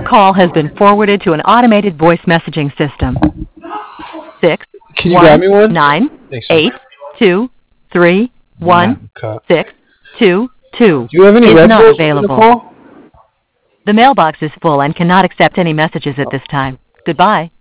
call has been forwarded to an automated voice messaging system. 6 Can you grab 1 me one? 9 Thanks. So 8 2 3 1 cut. 6 2 2 Do you have any is Red not Bulls, available. Nicole? The mailbox is full and cannot accept any messages at this time. Goodbye.